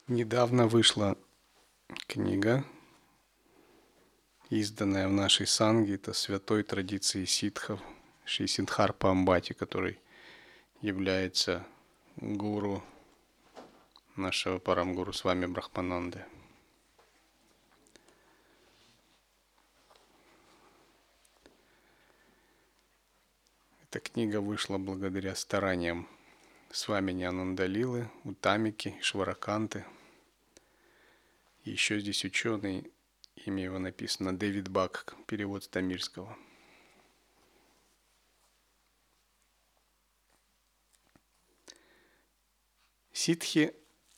Недавно вышла книга, изданная в нашей санге, это святой традиции ситхов, Шри Сиддхарпа Амбати, который является гуру нашего Парамгуру с вами Брахмананды. Эта книга вышла благодаря стараниям с вами Нянандалилы, Утамики, Швараканты. И еще здесь ученый, имя его написано Дэвид Бак, перевод с тамильского. Ситхи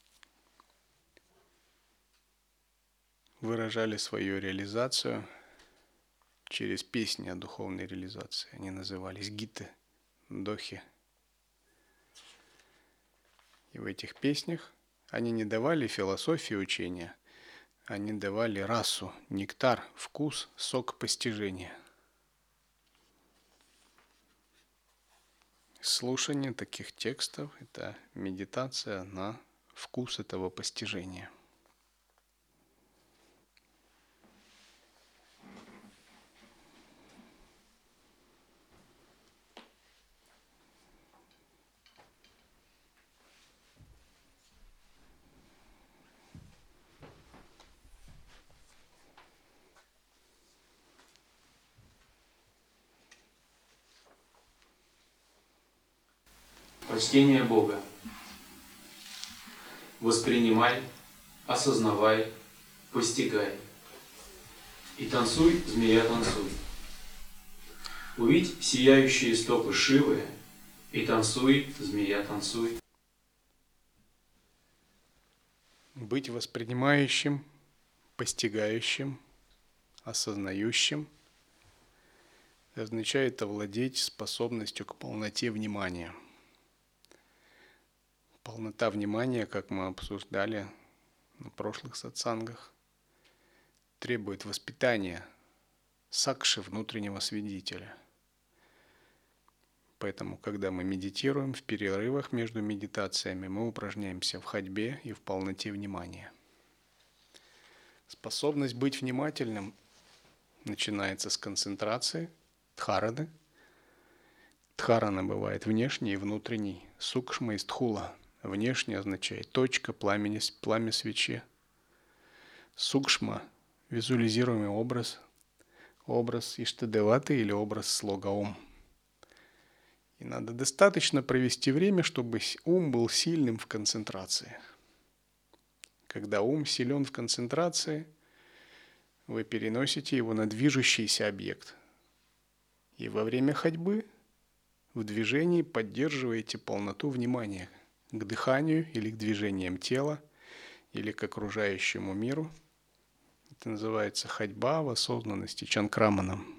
выражали свою реализацию через песни о духовной реализации. Они назывались гиты, дохи. И в этих песнях они не давали философии учения, они давали расу, нектар, вкус, сок постижения. Слушание таких текстов – это медитация на вкус этого постижения. Почтение Бога. Воспринимай, осознавай, постигай. И танцуй, змея, танцуй. Увидь сияющие стопы Шивы, и танцуй, змея, танцуй. Быть воспринимающим, постигающим, осознающим означает овладеть способностью к полноте внимания. Полнота внимания, как мы обсуждали на прошлых сатсангах, требует воспитания сакши, внутреннего свидетеля. Поэтому, когда мы медитируем, в перерывах между медитациями мы упражняемся в ходьбе и в полноте внимания. Способность быть внимательным начинается с концентрации, дхараны. Дхарана бывает внешней и внутренней, сукшма и стхула. Внешне означает точка, пламя свечи. Сукшма – визуализируемый образ Иштадеваты или образ слога Ом. И надо достаточно провести время, чтобы ум был сильным в концентрации. Когда ум силен в концентрации, вы переносите его на движущийся объект. И во время ходьбы в движении поддерживаете полноту внимания к дыханию или к движениям тела, или к окружающему миру. Это называется ходьба в осознанности чанкраманам.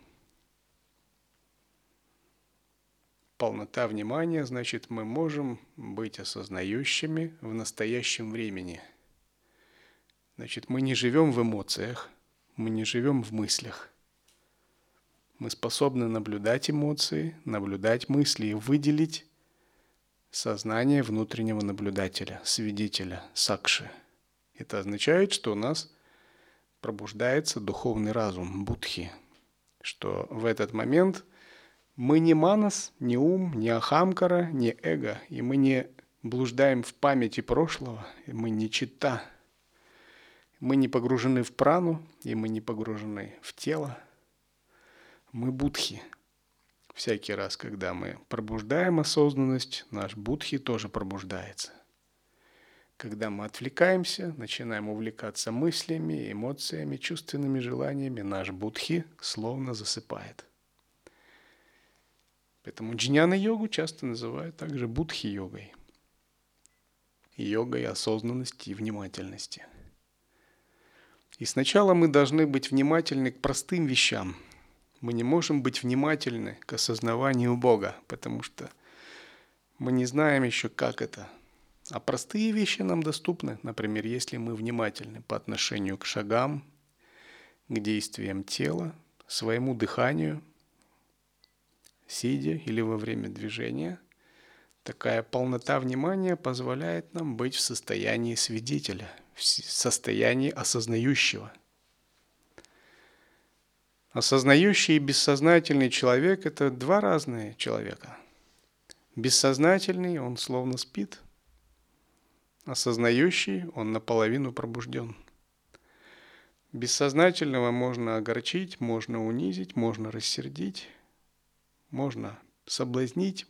Полнота внимания, значит, мы можем быть осознающими в настоящем времени. Значит, мы не живем в эмоциях, мы не живем в мыслях. Мы способны наблюдать эмоции, наблюдать мысли и выделить сознание внутреннего наблюдателя, свидетеля, сакши. Это означает, что у нас пробуждается духовный разум, будхи, что в этот момент мы не манас, не ум, не ахамкара, не эго, и мы не блуждаем в памяти прошлого, и мы не читта, мы не погружены в прану, и мы не погружены в тело, мы будхи. Всякий раз, когда мы пробуждаем осознанность, наш будхи тоже пробуждается. Когда мы отвлекаемся, начинаем увлекаться мыслями, эмоциями, чувственными желаниями, наш будхи словно засыпает. Поэтому джняна-йогу часто называют также будхи-йогой. Йогой осознанности и внимательности. И сначала мы должны быть внимательны к простым вещам. Мы не можем быть внимательны к осознаванию Бога, потому что мы не знаем еще, как это. А простые вещи нам доступны. Например, если мы внимательны по отношению к шагам, к действиям тела, своему дыханию, сидя или во время движения, Такая полнота внимания позволяет нам быть в состоянии свидетеля, в состоянии осознающего. Осознающий и бессознательный человек – это два разные человека. Бессознательный, он словно спит. Осознающий, он наполовину пробужден. Бессознательного можно огорчить, можно унизить, можно рассердить, можно соблазнить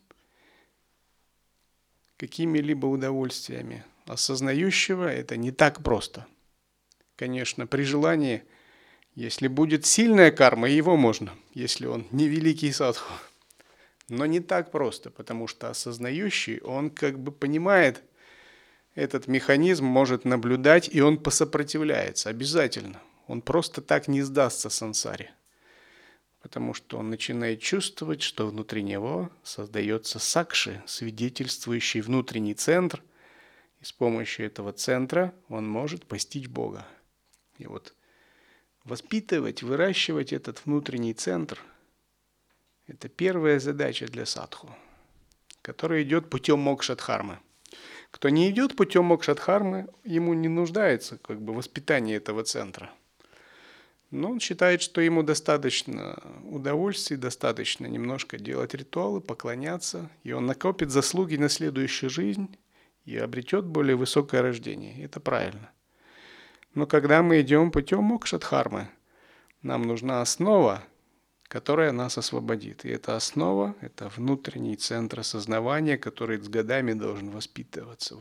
какими-либо удовольствиями. Осознающего это не так просто. Конечно, при желании, если будет сильная карма, его можно, если он не великий садху. Но не так просто, потому что осознающий, он как бы понимает этот механизм, может наблюдать, и он посопротивляется обязательно. Он просто так не сдастся сансаре, потому что он начинает чувствовать, что внутри него создается сакши, свидетельствующий внутренний центр, и с помощью этого центра он может постичь Бога. И вот воспитывать, выращивать этот внутренний центр – это первая задача для садху, которая идет путем мокшадхармы. Кто не идет путем мокшадхармы, ему не нуждается как бы воспитание этого центра. Но он считает, что ему достаточно удовольствий, достаточно немножко делать ритуалы, поклоняться, и он накопит заслуги на следующую жизнь и обретет более высокое рождение. Это правильно. Но когда мы идем путем мокшадхармы, нам нужна основа, которая нас освободит. И эта основа – это внутренний центр осознавания, который с годами должен воспитываться,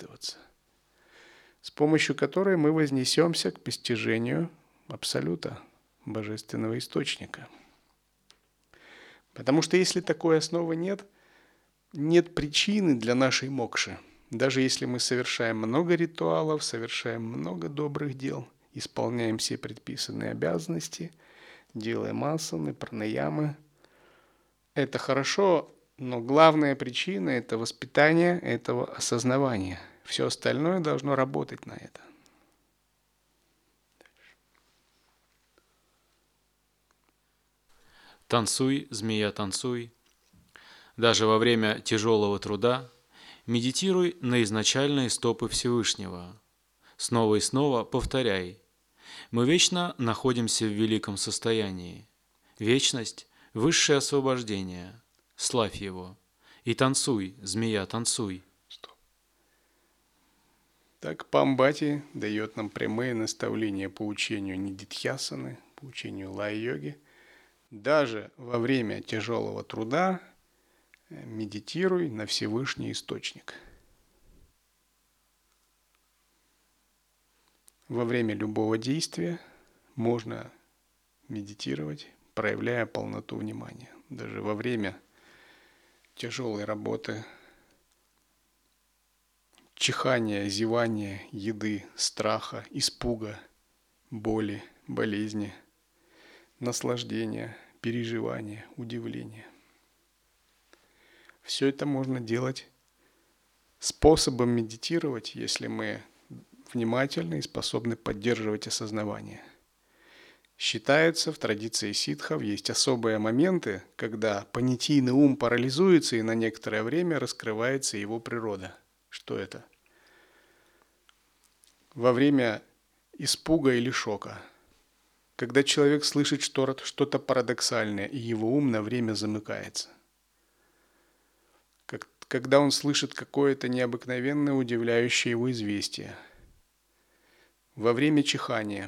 с помощью которой мы вознесемся к постижению Абсолюта, Божественного Источника. Потому что если такой основы нет, нет причины для нашей мокши. Даже если мы совершаем много ритуалов, совершаем много добрых дел, исполняем все предписанные обязанности, делаем асаны, пранаямы. Это хорошо, но главная причина – это воспитание этого осознавания. Все остальное должно работать на это. Танцуй, змея, танцуй. Даже во время тяжелого труда медитируй на изначальные стопы Всевышнего. Снова и снова повторяй. Мы вечно находимся в великом состоянии. Вечность – высшее освобождение. Славь его. И танцуй, змея, танцуй. Так Памбати дает нам прямые наставления по учению нидидхьясаны, по учению лай-йоги. Даже во время тяжелого труда медитируй на Всевышний Источник. Во время любого действия можно медитировать, проявляя полноту внимания. Даже во время тяжелой работы, чихания, зевания, еды, страха, испуга, боли, болезни, наслаждения, переживания, удивления. Все это можно делать способом медитировать, если мы внимательны и способны поддерживать осознавание. Считается, в традиции ситхов есть особые моменты, когда понятийный ум парализуется и на некоторое время раскрывается его природа. Что это? Во время испуга или шока. Когда человек слышит что-то парадоксальное, и его ум на время замыкается. Когда он слышит какое-то необыкновенное, удивляющее его известие. Во время чихания.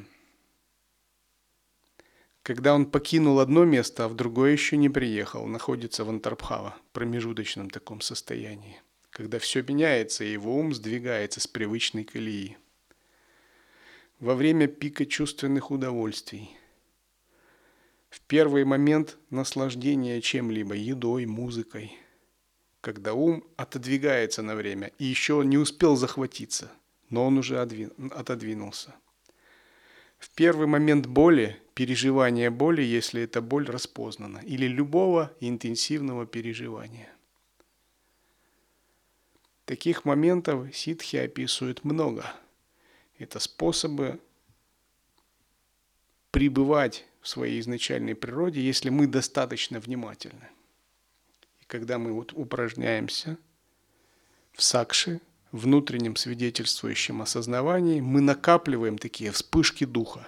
Когда он покинул одно место, а в другое еще не приехал, находится в антарбхава, промежуточном таком состоянии. Когда все меняется, и его ум сдвигается с привычной колеи. Во время пика чувственных удовольствий. В первый момент наслаждения чем-либо, едой, музыкой. Когда ум отодвигается на время и еще не успел захватиться, но он уже отодвинулся. В первый момент боли, переживания боли, если эта боль распознана, или любого интенсивного переживания. Таких моментов ситхи описывают много. Это способы пребывать в своей изначальной природе, если мы достаточно внимательны. И когда мы упражняемся в сакши, внутреннем свидетельствующем осознавании, мы накапливаем такие вспышки духа.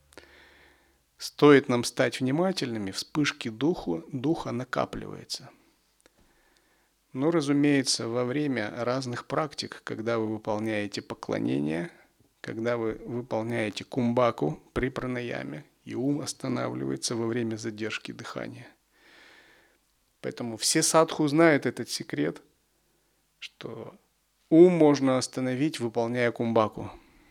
Стоит нам стать внимательными, вспышки духа накапливается. Но, разумеется, во время разных практик, когда вы выполняете поклонение, когда вы выполняете кумбаку при пранаяме, и ум останавливается во время задержки дыхания. Поэтому все садху знают этот секрет, что ум можно остановить, выполняя кумбаку.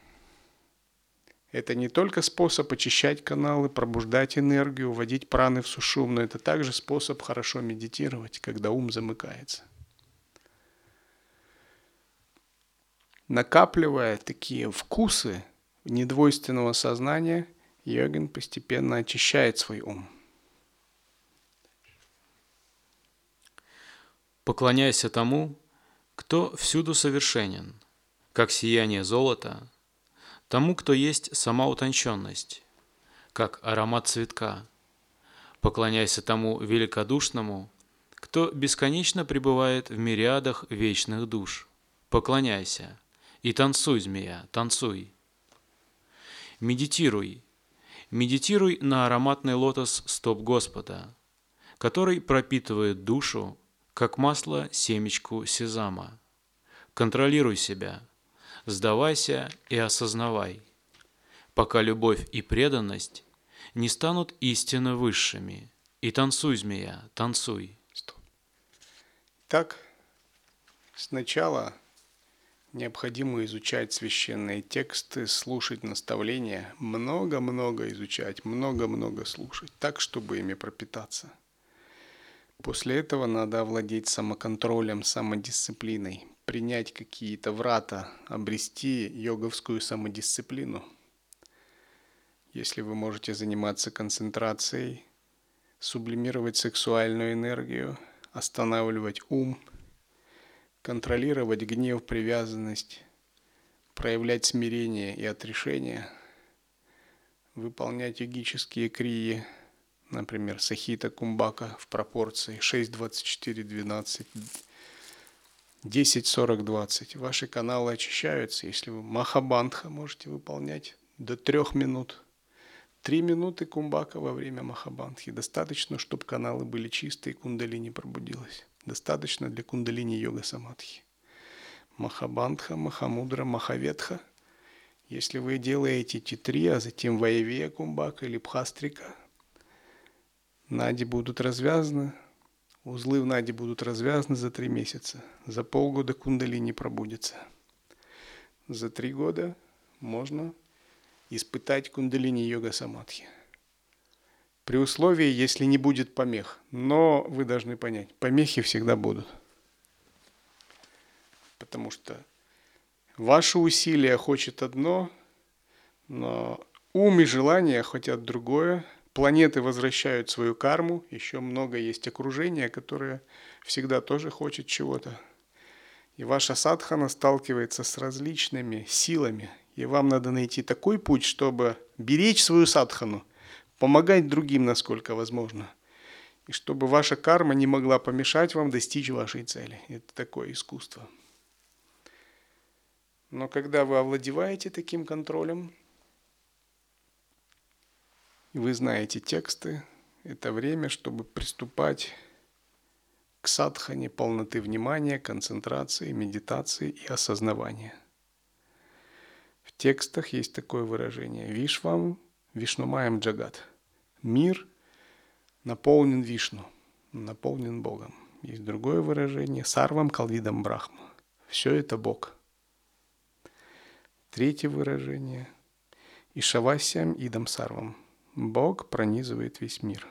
Это не только способ очищать каналы, пробуждать энергию, вводить праны в сушум, но это также способ хорошо медитировать, когда ум замыкается. Накапливая такие вкусы недвойственного сознания, йогин постепенно очищает свой ум. Поклоняйся тому, кто всюду совершенен, как сияние золота, тому, кто есть сама утонченность, как аромат цветка. Поклоняйся тому великодушному, кто бесконечно пребывает в мириадах вечных душ. Поклоняйся и танцуй, змея, танцуй. Медитируй. Медитируй на ароматный лотос стоп Господа, который пропитывает душу, как масло семечку сезама. Контролируй себя. Сдавайся и осознавай, пока любовь и преданность не станут истинно высшими. И танцуй, змея, танцуй. Так, сначала необходимо изучать священные тексты, слушать наставления, много-много изучать, много-много слушать, так, чтобы ими пропитаться. После этого надо овладеть самоконтролем, самодисциплиной, принять какие-то врата, обрести йоговскую самодисциплину. Если вы можете заниматься концентрацией, сублимировать сексуальную энергию, останавливать ум, контролировать гнев, привязанность, проявлять смирение и отрешение, выполнять йогические крии, например, сахита кумбака в пропорции 6-24-12, 10-40-20. Ваши каналы очищаются, если вы махабандха можете выполнять до 3 минут. 3 минуты кумбака во время махабандхи. Достаточно, чтобы каналы были чистые, кундалини пробудилась. Достаточно для кундалини йога самадхи. Махабандха, махамудра, махаветха. Если вы делаете эти 3, а затем ваявея кумбака или бхастрика, нади будут развязаны, узлы в нади будут развязаны за 3 месяца. За полгода кундалини пробудится. За 3 года можно испытать кундалини йога самадхи. При условии, если не будет помех. Но вы должны понять, помехи всегда будут. Потому что ваше усилие хочет одно, но ум и желание хотят другое. Планеты возвращают свою карму. Еще много есть окружения, которое всегда тоже хочет чего-то. И ваша садхана сталкивается с различными силами. И вам надо найти такой путь, чтобы беречь свою садхану, помогать другим, насколько возможно. И чтобы ваша карма не могла помешать вам достичь вашей цели. Это такое искусство. Но когда вы овладеваете таким контролем, вы знаете тексты, это время, чтобы приступать к садхане полноты внимания, концентрации, медитации и осознавания. В текстах есть такое выражение «Вишвам Вишнумаям Джагат». Мир наполнен Вишну, наполнен Богом. Есть другое выражение «Сарвам Калвидам Брахма». Все это Бог. Третье выражение «Ишавасьям Идам Сарвам». Бог пронизывает весь мир.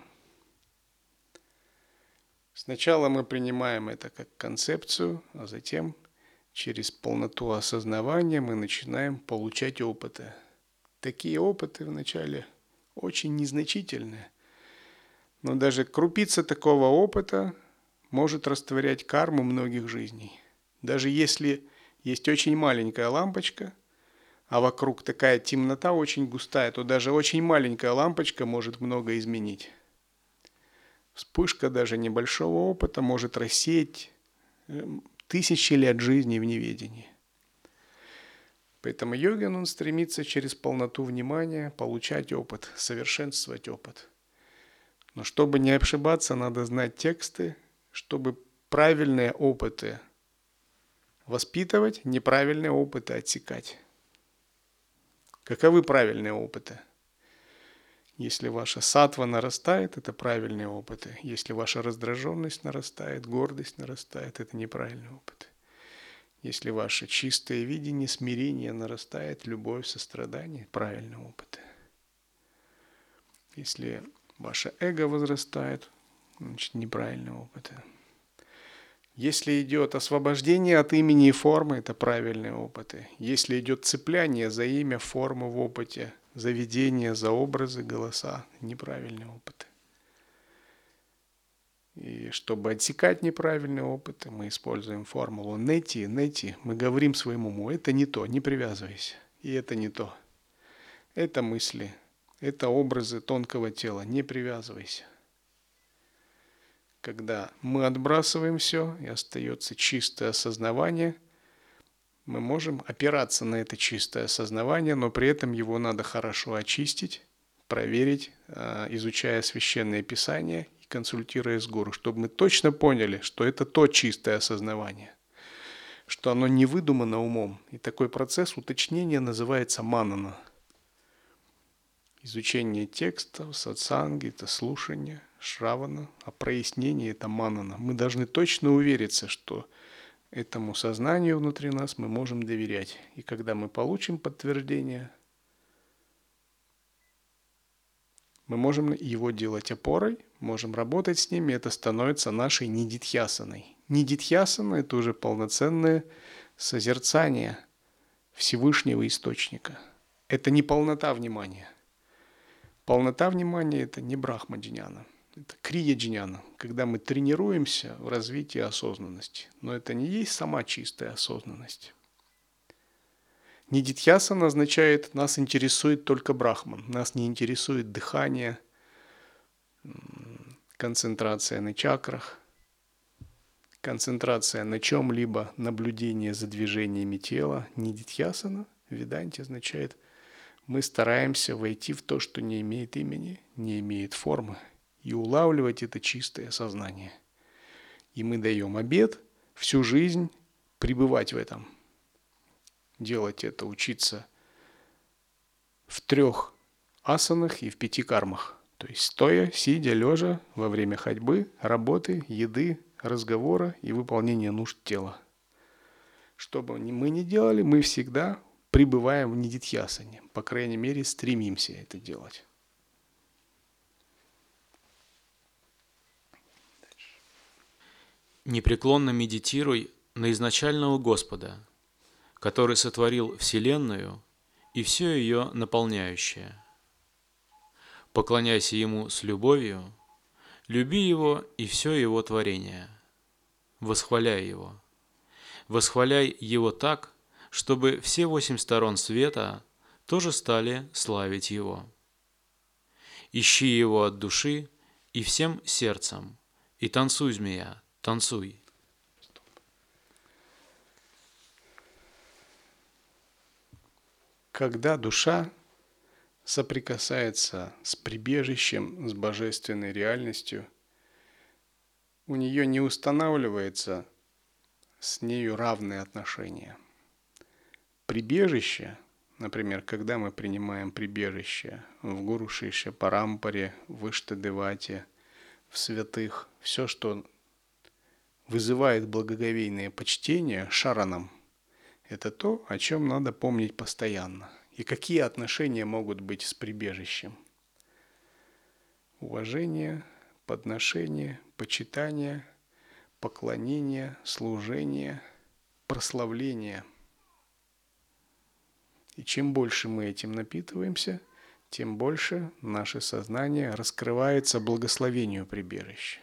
Сначала мы принимаем это как концепцию, а затем через полноту осознавания мы начинаем получать опыты. Такие опыты вначале очень незначительные, но даже крупица такого опыта может растворять карму многих жизней. Даже если есть очень маленькая лампочка, а вокруг такая темнота очень густая, то даже очень маленькая лампочка может много изменить. Вспышка даже небольшого опыта может рассеять тысячи лет жизни в неведении. Поэтому йогин, он стремится через полноту внимания получать опыт, совершенствовать опыт. Но чтобы не ошибаться, надо знать тексты, чтобы правильные опыты воспитывать, неправильные опыты отсекать. Каковы правильные опыты? Если ваша саттва нарастает, это правильные опыты. Если ваша раздраженность нарастает, гордость нарастает, это неправильные опыты. Если ваше чистое видение, смирение нарастает, любовь, сострадание, правильные опыты. Если ваше эго возрастает, значит, неправильные опыты. Если идет освобождение от имени и формы, это правильные опыты. Если идет цепляние за имя, форму в опыте, за видение, за образы, голоса, неправильные опыты. И чтобы отсекать неправильные опыты, мы используем формулу нети. Мы говорим своему уму, это не то, не привязывайся. И это не то. Это мысли, это образы тонкого тела, не привязывайся. Когда мы отбрасываем все и остается чистое осознавание, мы можем опираться на это чистое осознавание, но при этом его надо хорошо очистить, проверить, изучая священное писание и консультируя с гуру, чтобы мы точно поняли, что это то чистое осознавание, что оно не выдумано умом. И такой процесс уточнения называется манана. Изучение текстов, сатсанги – это слушание, шравана, а прояснение – это манана. Мы должны точно увериться, что этому сознанию внутри нас мы можем доверять. И когда мы получим подтверждение, мы можем его делать опорой, можем работать с ним, и это становится нашей нидидхьясаной. Нидидхьясана – это уже полноценное созерцание Всевышнего Источника. Это не полнота внимания. Полнота внимания – это не брахма-джняна, это крия-джняна, когда мы тренируемся в развитии осознанности. Но это не есть сама чистая осознанность. Нидидхьясана означает, нас интересует только брахман, нас не интересует дыхание, концентрация на чакрах, концентрация на чем-либо, наблюдение за движениями тела. Нидидхьясана в веданте означает, мы стараемся войти в то, что не имеет имени, не имеет формы, и улавливать это чистое сознание. И мы даем обет всю жизнь пребывать в этом. Делать это, учиться в 3 асанах и в 5 кармах. То есть стоя, сидя, лежа, во время ходьбы, работы, еды, разговора и выполнения нужд тела. Что бы мы ни делали, мы всегда пребываем в нидидхьясане. По крайней мере, стремимся это делать. Непреклонно медитируй на изначального Господа, который сотворил Вселенную и все ее наполняющее. Поклоняйся Ему с любовью, люби Его и все Его творение. Восхваляй Его. Восхваляй Его так, чтобы все 8 сторон света тоже стали славить Его. Ищи Его от души и всем сердцем, и танцуй, змея, танцуй. Когда душа соприкасается с прибежищем, с божественной реальностью, у нее не устанавливается с нею равные отношения. Прибежище, например, когда мы принимаем прибежище в Гуру Шишья Парампаре, в Иштадевате, в святых, все, что вызывает благоговейное почтение шаранам, это то, о чем надо помнить постоянно. И какие отношения могут быть с прибежищем? Уважение, подношение, почитание, поклонение, служение, прославление. И чем больше мы этим напитываемся, тем больше наше сознание раскрывается благословению прибежища.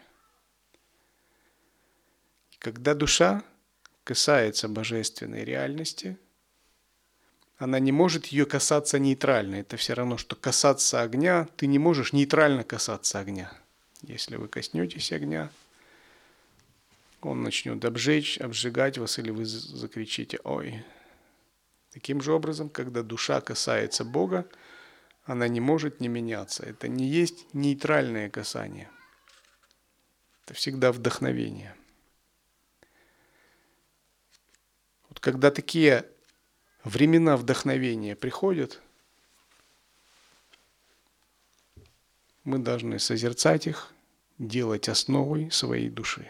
И когда душа касается божественной реальности, она не может ее касаться нейтрально. Это все равно, что касаться огня, ты не можешь нейтрально касаться огня. Если вы коснетесь огня, Он начнет обжигать вас, или вы закричите «Ой!». Таким же образом, когда душа касается Бога, она не может не меняться. Это не есть нейтральное касание. Это всегда вдохновение. Вот когда такие времена вдохновения приходят, мы должны созерцать их, делать основой своей души,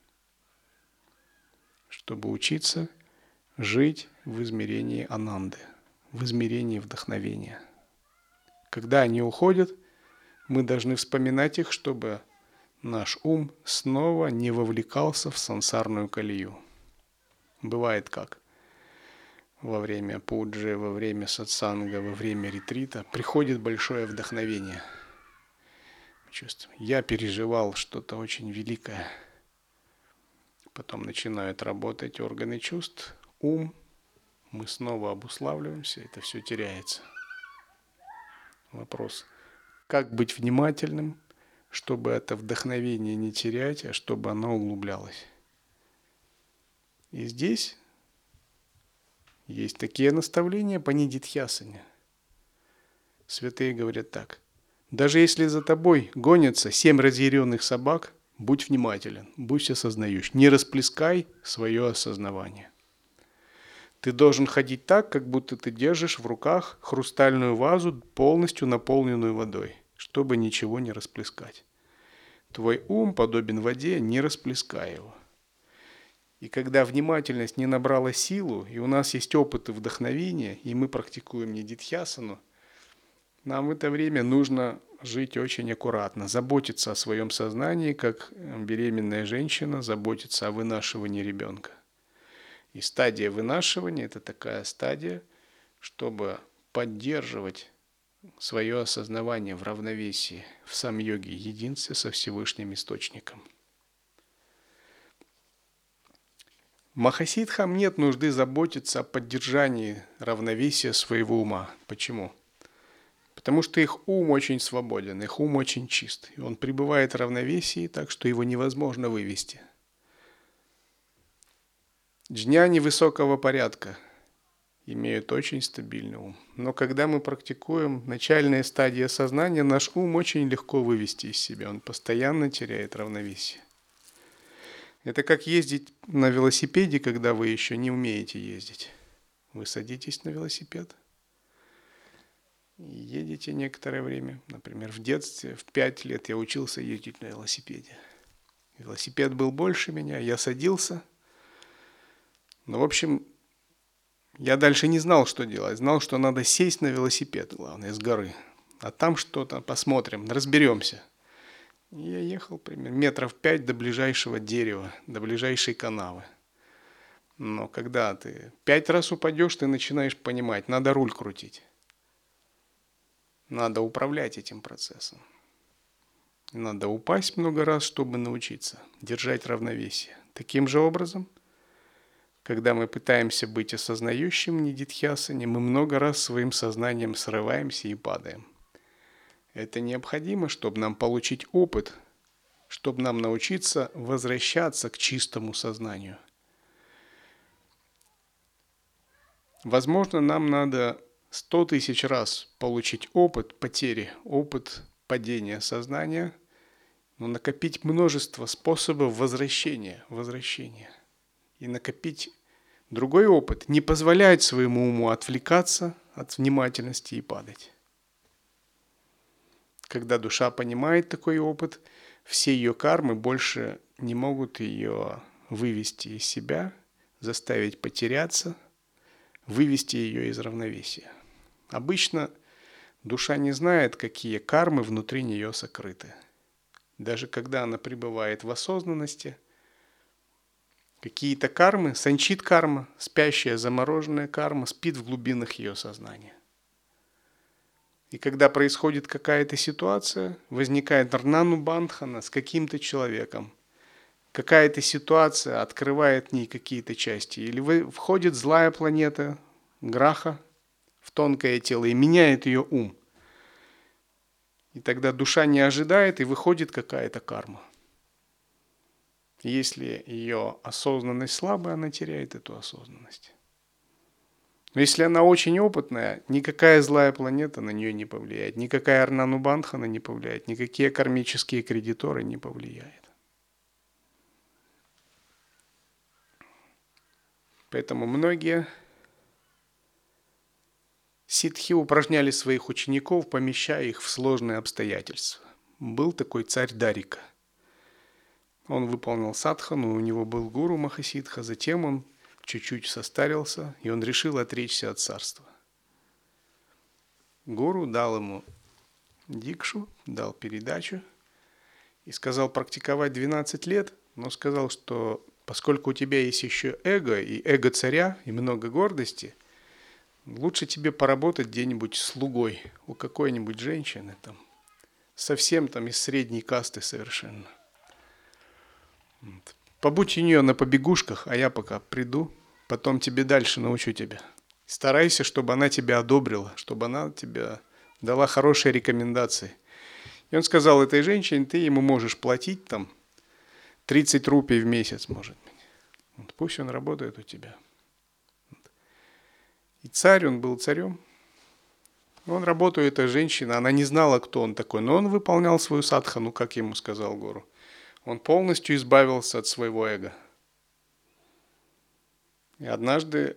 чтобы учиться жить в измерении ананды, в измерении вдохновения. Когда они уходят, мы должны вспоминать их, чтобы наш ум снова не вовлекался в сансарную колею. Бывает как? Во время пуджи, во время сатсанга, во время ретрита приходит большое вдохновение. Чувствую, я переживал что-то очень великое. Потом начинают работать органы чувств, ум, мы снова обуславливаемся, это все теряется. Вопрос, как быть внимательным, чтобы это вдохновение не терять, а чтобы оно углублялось. И здесь есть такие наставления по нидидхьясане. Святые говорят так: даже если за тобой гонятся 7 разъяренных собак, будь внимателен, будь осознающий, не расплескай свое осознавание. Ты должен ходить так, как будто ты держишь в руках хрустальную вазу, полностью наполненную водой, чтобы ничего не расплескать. Твой ум подобен воде, не расплескай его. И когда внимательность не набрала силу, и у нас есть опыт и вдохновение, и мы практикуем нидидхьясану, нам в это время нужно жить очень аккуратно, заботиться о своем сознании, как беременная женщина заботится о вынашивании ребенка. И стадия вынашивания – это такая стадия, чтобы поддерживать свое осознавание в равновесии, в самьоге, единстве со Всевышним Источником. Махасидхам нет нужды заботиться о поддержании равновесия своего ума. Почему? Потому что их ум очень свободен, их ум очень чист. И он пребывает в равновесии, так что его невозможно вывести. Джняни высокого порядка имеют очень стабильный ум. Но когда мы практикуем начальные стадии сознания, наш ум очень легко вывести из себя. Он постоянно теряет равновесие. Это как ездить на велосипеде, когда вы еще не умеете ездить. Вы садитесь на велосипед и едете некоторое время. Например, в детстве, в 5 лет я учился ездить на велосипеде. Велосипед был больше меня, я садился. Но, в общем, я дальше не знал, что делать. Знал, что надо сесть на велосипед, главное, с горы. А там что-то посмотрим, разберемся. И я ехал примерно метров 5 до ближайшего дерева, до ближайшей канавы. Но когда ты 5 раз упадешь, ты начинаешь понимать, надо руль крутить. Надо управлять этим процессом. Надо упасть много раз, чтобы научиться держать равновесие. Таким же образом, когда мы пытаемся быть осознающим в нидидхьясане, мы много раз своим сознанием срываемся и падаем. Это необходимо, чтобы нам получить опыт, чтобы нам научиться возвращаться к чистому сознанию. Возможно, нам надо 100 тысяч раз получить опыт потери, опыт падения сознания, но накопить множество способов возвращения. И накопить другой опыт, не позволять своему уму отвлекаться от внимательности и падать. Когда душа понимает такой опыт, все ее кармы больше не могут ее вывести из себя, заставить потеряться, вывести ее из равновесия. Обычно душа не знает, какие кармы внутри нее сокрыты. Даже когда она пребывает в осознанности, какие-то кармы, санчит карма, спящая замороженная карма, спит в глубинах ее сознания. И когда происходит какая-то ситуация, возникает рнану бандхана с каким-то человеком, какая-то ситуация открывает в ней какие-то части, или входит злая планета, граха, в тонкое тело и меняет ее ум. И тогда душа не ожидает, и выходит какая-то карма. Если ее осознанность слабая, она теряет эту осознанность. Но если она очень опытная, никакая злая планета на нее не повлияет, никакая Арнану Бандхана не повлияет, никакие кармические кредиторы не повлияют. Поэтому многие ситхи упражняли своих учеников, помещая их в сложные обстоятельства. Был такой царь Дарика. Он выполнил садхану, у него был гуру Махасидха, затем он чуть-чуть состарился, и он решил отречься от царства. Гуру дал ему дикшу, дал передачу и сказал практиковать 12 лет, но сказал, что поскольку у тебя есть еще эго, и эго царя, и много гордости, лучше тебе поработать где-нибудь слугой у какой-нибудь женщины, там, совсем там из средней касты совершенно. Побудь у нее на побегушках, а я пока приду, потом тебе дальше научу тебя. Старайся, чтобы она тебя одобрила, чтобы она тебе дала хорошие рекомендации. И он сказал этой женщине, ты ему можешь платить там 30 рупий в месяц, может быть. Вот, пусть он работает у тебя. И царь, он был царем. Он работал, эта женщина, она не знала, кто он такой, но он выполнял свою садхану, как ему сказал гуру. Он полностью избавился от своего эго. И однажды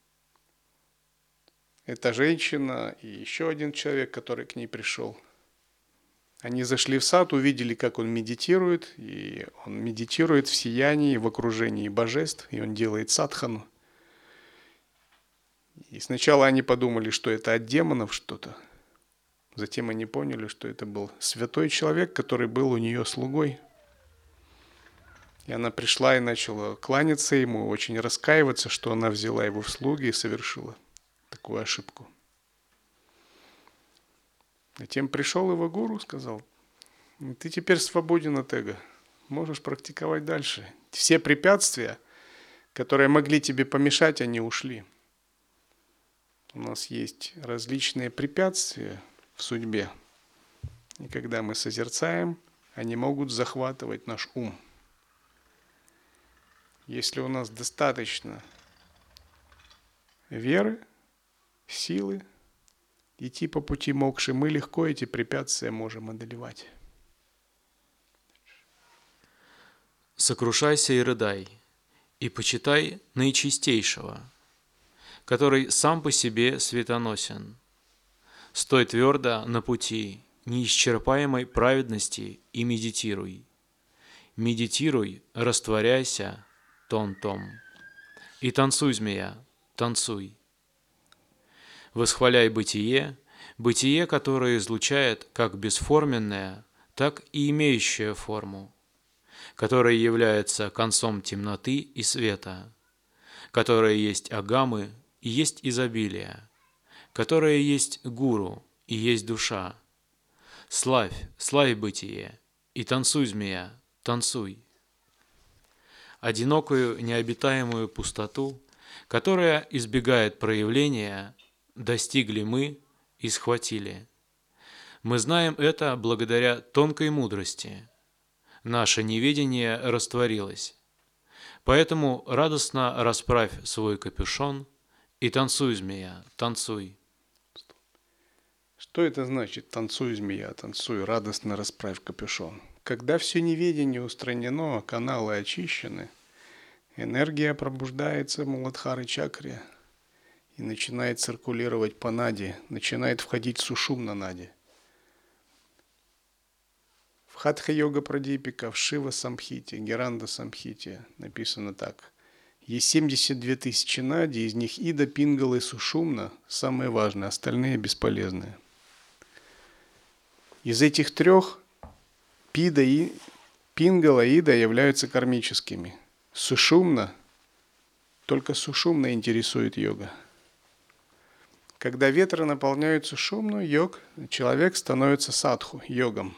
эта женщина и еще один человек, который к ней пришел, они зашли в сад, увидели, как он медитирует, и он медитирует в сиянии, в окружении божеств, и он делает садхану. И сначала они подумали, что это от демонов что-то. Затем они поняли, что это был святой человек, который был у нее слугой. И она пришла и начала кланяться ему, очень раскаиваться, что она взяла его в слуги и совершила такую ошибку. Затем пришел его гуру, сказал, ты теперь свободен от эго, можешь практиковать дальше. Все препятствия, которые могли тебе помешать, они ушли. У нас есть различные препятствия в судьбе, и когда мы созерцаем, они могут захватывать наш ум. Если у нас достаточно веры, силы, идти по пути мокши, мы легко эти препятствия можем одолевать. Сокрушайся и рыдай, и почитай наичистейшего, который сам по себе светоносен. Стой твердо на пути неисчерпаемой праведности и медитируй. Медитируй, растворяйся, тон-том. И танцуй, змея, танцуй. Восхваляй бытие, бытие, которое излучает как бесформенное, так и имеющее форму, которое является концом темноты и света, которое есть агамы и есть изобилие, которое есть гуру и есть душа. Славь, славь бытие, и танцуй, змея, танцуй. Одинокую необитаемую пустоту, которая избегает проявления, достигли мы и схватили. Мы знаем это благодаря тонкой мудрости. Наше неведение растворилось. Поэтому радостно расправь свой капюшон и танцуй, змея, танцуй. Что это значит «танцуй, змея, танцуй, радостно расправь капюшон»? Когда все неведение устранено, каналы очищены, энергия пробуждается в Муладхара чакре и начинает циркулировать по нади, начинает входить сушумна нади. В Хатха-йога Прадипика, в Шива Самхите, Геранда Самхите написано так. Есть 72 тысячи нади, из них Ида, Пингала и Сушумна самые важные, остальные бесполезные. Из этих трех Пингала и Ида являются кармическими. Сушумна, только Сушумна интересует йога. Когда ветры наполняют Сушумну, человек становится садху, йогом.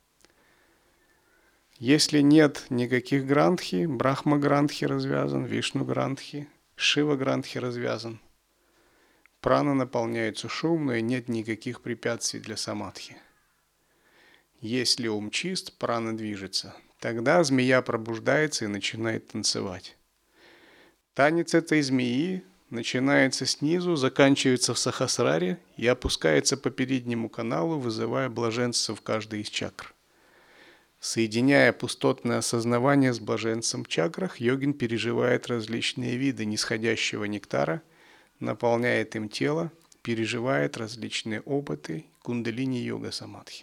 Если нет никаких грантхи, Брахма грантхи развязан, Вишну грантхи, Шива грантхи развязан, прана наполняет Сушумну и нет никаких препятствий для самадхи. Если ум чист, прана движется. Тогда змея пробуждается и начинает танцевать. Танец этой змеи начинается снизу, заканчивается в сахасраре и опускается по переднему каналу, вызывая блаженство в каждой из чакр. Соединяя пустотное осознавание с блаженством в чакрах, йогин переживает различные виды нисходящего нектара, наполняет им тело, переживает различные опыты кундалини-йога самадхи.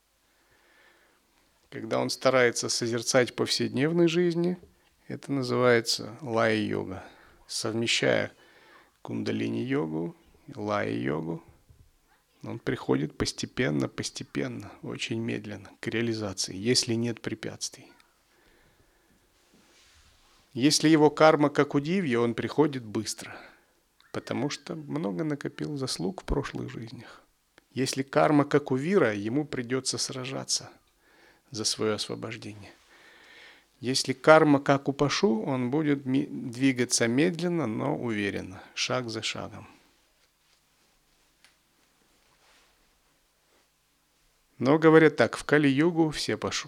Когда он старается созерцать в повседневной жизни, это называется лая-йога. Совмещая кундалини-йогу, лая-йогу, он приходит постепенно, очень медленно к реализации, если нет препятствий. Если его карма как у дивья, он приходит быстро, потому что много накопил заслуг в прошлых жизнях. Если карма как у вира, ему придется сражаться за свое освобождение. Если карма как у пашу, он будет двигаться медленно, но уверенно, шаг за шагом. Но говорят так, в Кали-югу все пашу.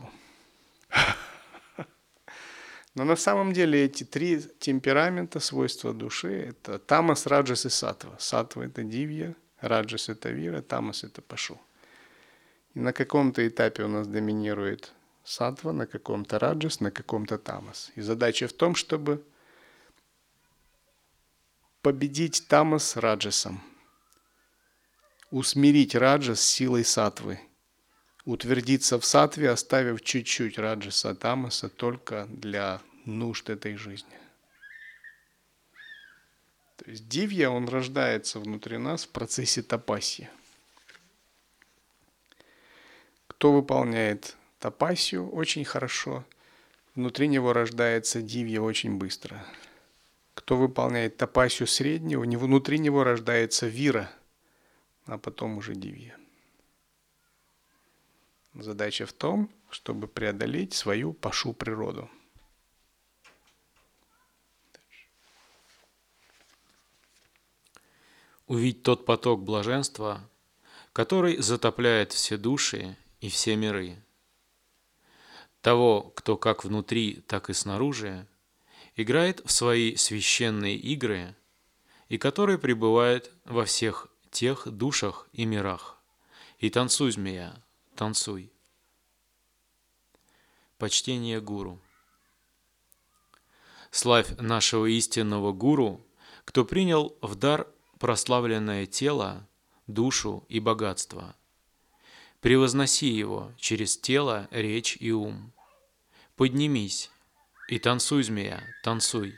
Но на самом деле эти три темперамента, свойства души, это тамас, раджас и саттва. Саттва – это дивья, раджас – это вира, тамас – это пашу. И на каком-то этапе у нас доминирует саттва, на каком-то раджас, на каком-то тамас. И задача в том, чтобы победить тамас раджасом, усмирить раджас силой саттвы, утвердиться в саттве, оставив чуть-чуть раджаса, тамаса только для нужд этой жизни. То есть дивья, он рождается внутри нас в процессе тапасьи. Кто выполняет тапасью очень хорошо, внутри него рождается дивья очень быстро. Кто выполняет тапасью среднего, внутри него рождается вира, а потом уже дивья. Задача в том, чтобы преодолеть свою пашу природу. Увидеть тот поток блаженства, который затопляет все души и все миры. Того, кто как внутри, так и снаружи играет в свои священные игры и который пребывает во всех тех душах и мирах. И танцуй, змея, танцуй. Почтение гуру. Славь нашего истинного гуру, кто принял в дар прославленное тело, душу и богатство. Превозноси его через тело, речь и ум. Поднимись и танцуй, змея, танцуй.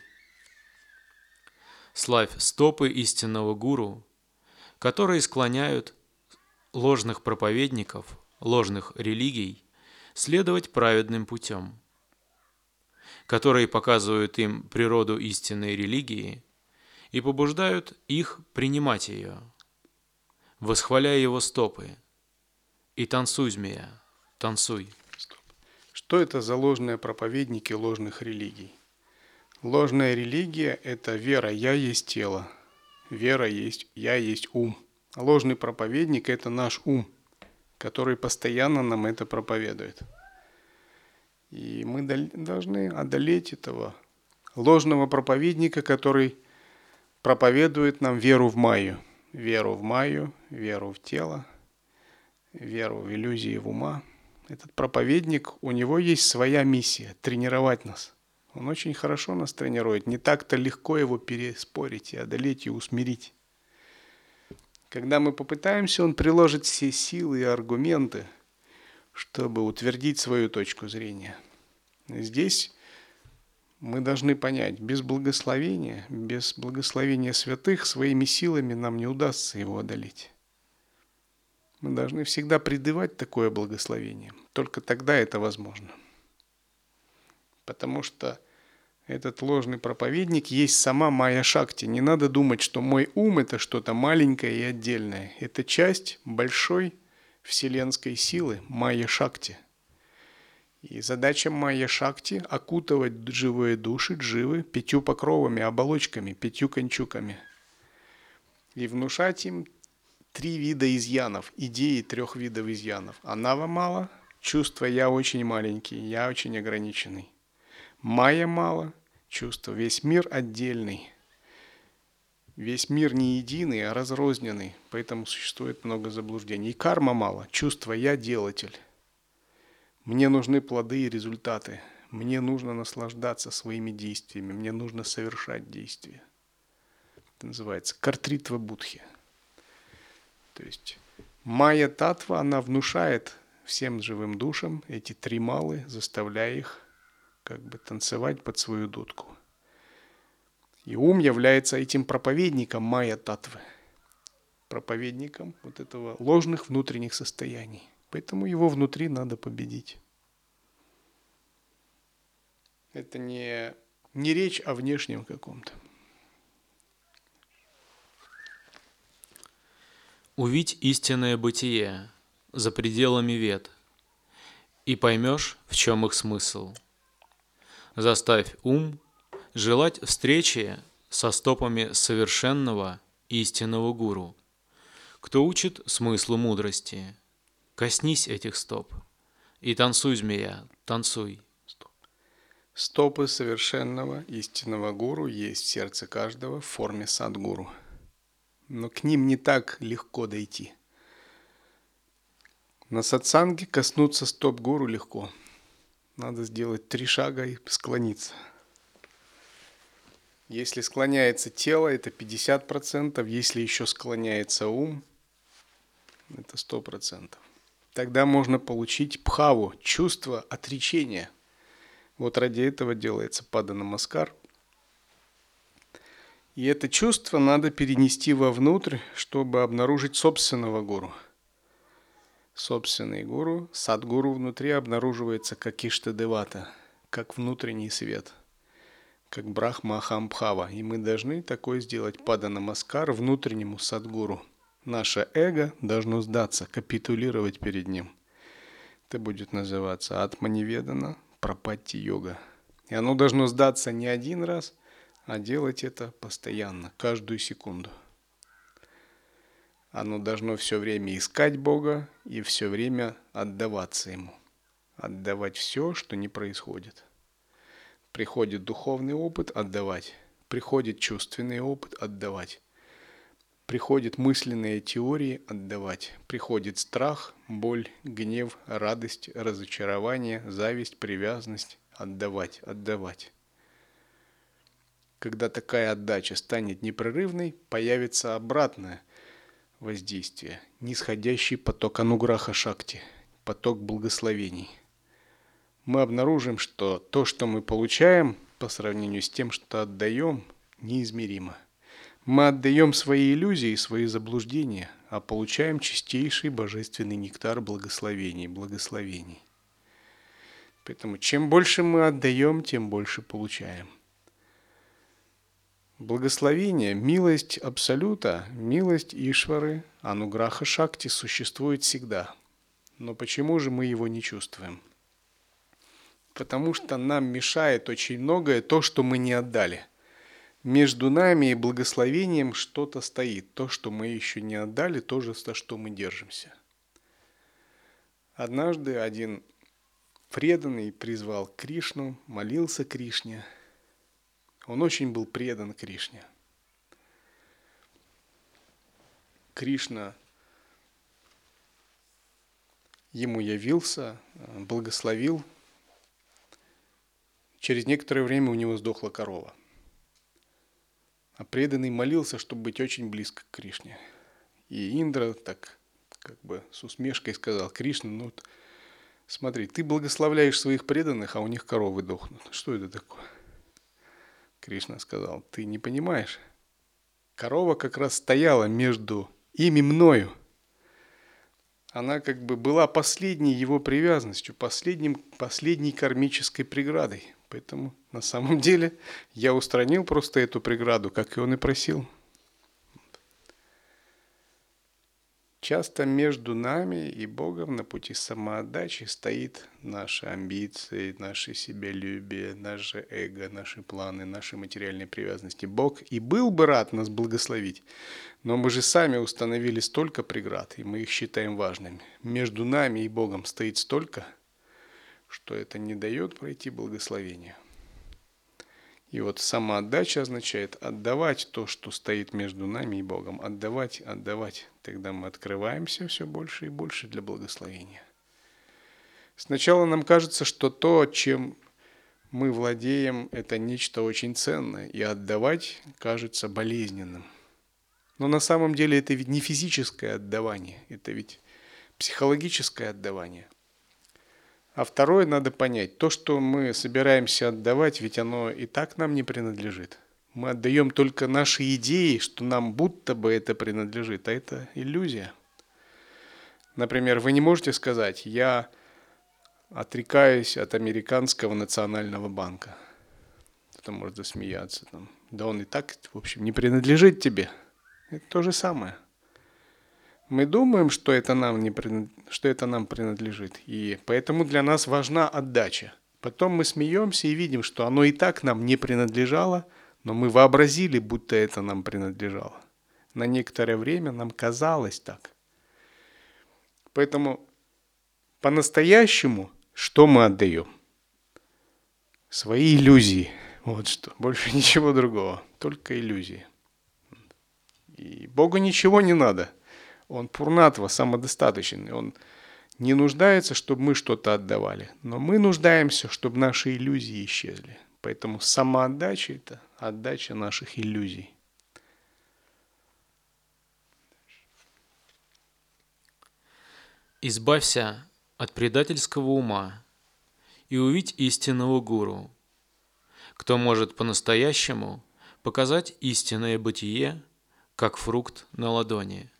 Славь стопы истинного гуру, которые склоняют ложных проповедников, ложных религий следовать праведным путем, которые показывают им природу истинной религии и побуждают их принимать ее. Восхваляй его стопы и танцуй, змея, танцуй. Что это за ложные проповедники ложных религий? Ложная религия – это вера «я есть тело», вера есть «я есть ум». Ложный проповедник – это наш ум, который постоянно нам это проповедует. И мы должны одолеть этого ложного проповедника, который проповедует нам веру в майю, веру в тело, веру в иллюзии в ума. Этот проповедник, у него есть своя миссия – тренировать нас. Он очень хорошо нас тренирует. Не так-то легко его переспорить и одолеть и усмирить. Когда мы попытаемся, он приложит все силы и аргументы, чтобы утвердить свою точку зрения. Здесь мы должны понять, без благословения святых, своими силами нам не удастся его одолеть. Мы должны всегда призывать такое благословение. Только тогда это возможно. Потому что этот ложный проповедник есть сама майя-шакти. Не надо думать, что мой ум – это что-то маленькое и отдельное. Это часть большой вселенской силы майя-шакти. И задача майя-шакти – окутывать живые души, дживы, 5 покровами, оболочками, 5 кончуками. И внушать им 3 вида изъянов, идеи 3 видов изъянов. Анава-мала, чувство «я очень маленький», «я очень ограниченный». Майя мало, чувство «весь мир отдельный». Весь мир не единый, а разрозненный, поэтому существует много заблуждений. И карма мало, чувство «я делатель». Мне нужны плоды и результаты. Мне нужно наслаждаться своими действиями, мне нужно совершать действия. Это называется картритва будхи. То есть майя татва, она внушает всем живым душам эти три малы, заставляя их как бы танцевать под свою дудку. И ум является этим проповедником майя татвы, проповедником вот этого ложных внутренних состояний. Поэтому его внутри надо победить. Это не речь о внешнем каком-то. Увидь истинное бытие за пределами вед, и поймешь, в чем их смысл. Заставь ум желать встречи со стопами совершенного истинного гуру, кто учит смыслу мудрости. Коснись этих стоп и танцуй, змея, танцуй. Стопы совершенного истинного гуру есть в сердце каждого в форме садгуру. Но к ним не так легко дойти. На сатсанге коснуться стоп гуру легко. Надо сделать 3 шага и склониться. Если склоняется тело, это 50%. Если еще склоняется ум, это 100%. Тогда можно получить бхаву, чувство отречения. Вот ради этого делается паданамаскар. И это чувство надо перенести вовнутрь, чтобы обнаружить собственного гуру. Собственный гуру, садгуру внутри обнаруживается как Иштадевата, как внутренний свет, как Брахма Ахамбхава. И мы должны такое сделать паданамаскар внутреннему садгуру. Наше эго должно сдаться, капитулировать перед ним. Это будет называться атманиведана, прапатти-йога. И оно должно сдаться не один раз, а делать это постоянно, каждую секунду. Оно должно все время искать Бога и все время отдаваться Ему. Отдавать все, что не происходит. Приходит духовный опыт – отдавать. Приходит чувственный опыт – отдавать. Приходят мысленные теории – отдавать. Приходит страх, боль, гнев, радость, разочарование, зависть, привязанность – отдавать, отдавать. Когда такая отдача станет непрерывной, появится обратное воздействие, нисходящий поток ануграха шакти, поток благословений. Мы обнаружим, что то, что мы получаем по сравнению с тем, что отдаем, неизмеримо. Мы отдаем свои иллюзии, свои заблуждения, а получаем чистейший божественный нектар благословений. Поэтому чем больше мы отдаем, тем больше получаем. Благословение, милость Абсолюта, милость Ишвары, ануграха шакти существует всегда. Но почему же мы его не чувствуем? Потому что нам мешает очень многое то, что мы не отдали. Между нами и благословением что-то стоит. То, что мы еще не отдали, то же, за что мы держимся. Однажды один преданный призвал Кришну, молился Кришне. Он очень был предан Кришне. Кришна ему явился, благословил. Через некоторое время у него сдохла корова. А преданный молился, чтобы быть очень близко к Кришне. И Индра так как бы с усмешкой сказал: Кришна, ну смотри, ты благословляешь своих преданных, а у них коровы дохнут. Что это такое? Кришна сказал: ты не понимаешь. Корова как раз стояла между им и мною. Она как бы была последней его привязанностью, последней кармической преградой. Поэтому на самом деле я устранил просто эту преграду, как и он и просил. Часто между нами и Богом на пути самоотдачи стоит наши амбиции, наше себялюбие, наше эго, наши планы, наши материальные привязанности. Бог и был бы рад нас благословить, но мы же сами установили столько преград, и мы их считаем важными. Между нами и Богом стоит столько, что это не дает пройти благословение. И вот самоотдача означает отдавать то, что стоит между нами и Богом. Отдавать, отдавать. Тогда мы открываемся все больше и больше для благословения. Сначала нам кажется, что то, чем мы владеем, это нечто очень ценное, и отдавать кажется болезненным. Но на самом деле это ведь не физическое отдавание, это ведь психологическое отдавание. А второе надо понять, то, что мы собираемся отдавать, ведь оно и так нам не принадлежит. Мы отдаем только наши идеи, что нам будто бы это принадлежит, а это иллюзия. Например, вы не можете сказать: я отрекаюсь от американского национального банка. Кто-то может засмеяться. Да он и так, в общем, не принадлежит тебе. Это то же самое. Мы думаем, что это нам принадлежит, и поэтому для нас важна отдача. Потом мы смеемся и видим, что оно и так нам не принадлежало, но мы вообразили, будто это нам принадлежало. На некоторое время нам казалось так. Поэтому по-настоящему что мы отдаем? Свои иллюзии. Вот что. Больше ничего другого. Только иллюзии. И Богу ничего не надо. Он пурнатва, самодостаточный. Он не нуждается, чтобы мы что-то отдавали. Но мы нуждаемся, чтобы наши иллюзии исчезли. Поэтому самоотдача – это отдача наших иллюзий. Избавься от предательского ума и увидь истинного гуру, кто может по-настоящему показать истинное бытие, как фрукт на ладони.